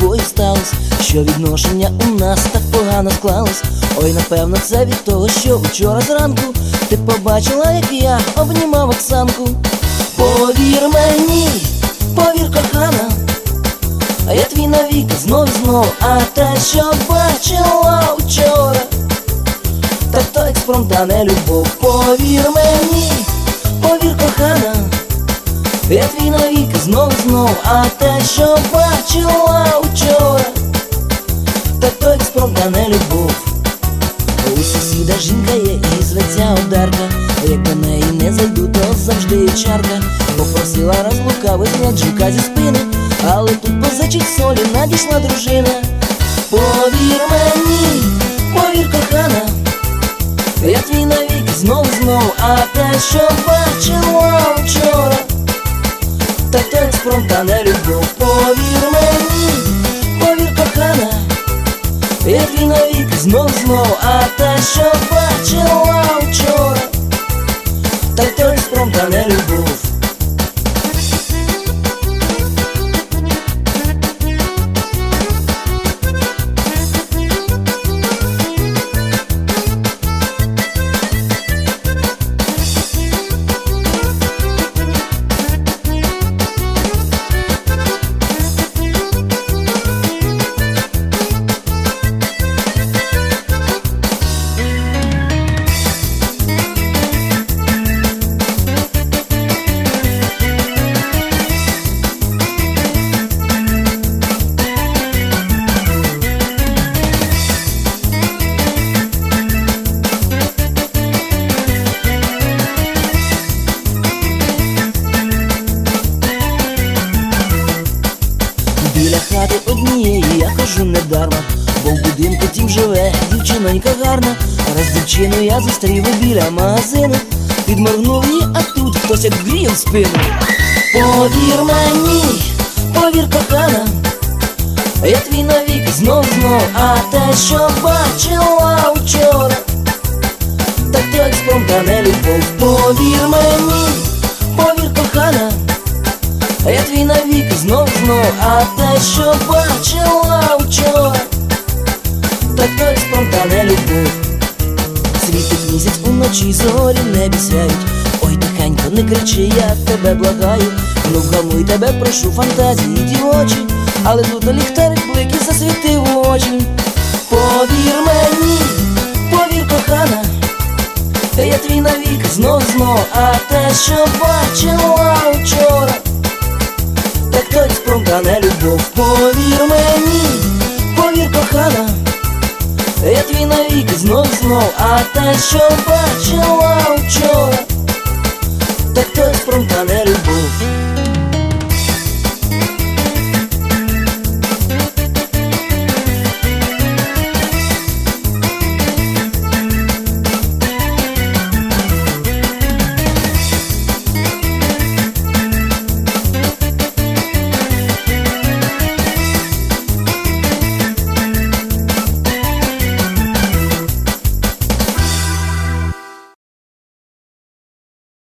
тобою сталось, що відношення у нас так погано склалось. Ой, напевно, це від того, що вчора зранку ти побачила, як я обнімав Оксанку. Повір мені, повір, кохана, я твій навік знов і знов. А те, що бачила вчора, так то експромт, а не любов. Повір мені, повір, кохана, я твій навік знов і знов. А те, що бачила вчора, так то експромт, а не любов. У сусіда жінка є і зветься Одарка, як до неї не зайду, то завжди є чарка. Попросила раз лукавий знять жука зі спини, але тут позичить солі надійшла дружина. Повір мені, повір, кохана, я твій навік знов і знов. А те, що бачила вчора, так то експромт, а не любов. Повір мені, повір, кохана, я твій навік знов і знов. А те, що бачила вчора, так то експромт, а не любов. Біля хати однієї я хожу недарма, бо в будинку тім живе дівчинонька гарна. Раз дівчину я зустрів біля магазину, підморгнув її, а тут хтось як гріє в спину. Повір мені, повір, кохана, я твій навік знов знов. А те, що бачила вчора, так то експромт, а не любов. Повір мені, повір, кохана, я твій навік знов знов. А те, що бачила вчора, так то експромт, а не любов. Світить місяць уночі, зорі в небі сяють. Ой, тихенько, не кричи, я тебе благаю. Ну вгамуй, тебе прошу, фантазії дівочі, але тут ліхтарик блики засвітив у очі. Повір мені, повір, кохана, я твій навік знов знов. А те, що бачила вчора, так то експромт, а не любов. Повір мені, повір, кохана, я твій навік знов знов. А те, що бачила вчора, так то експромт, а не любов.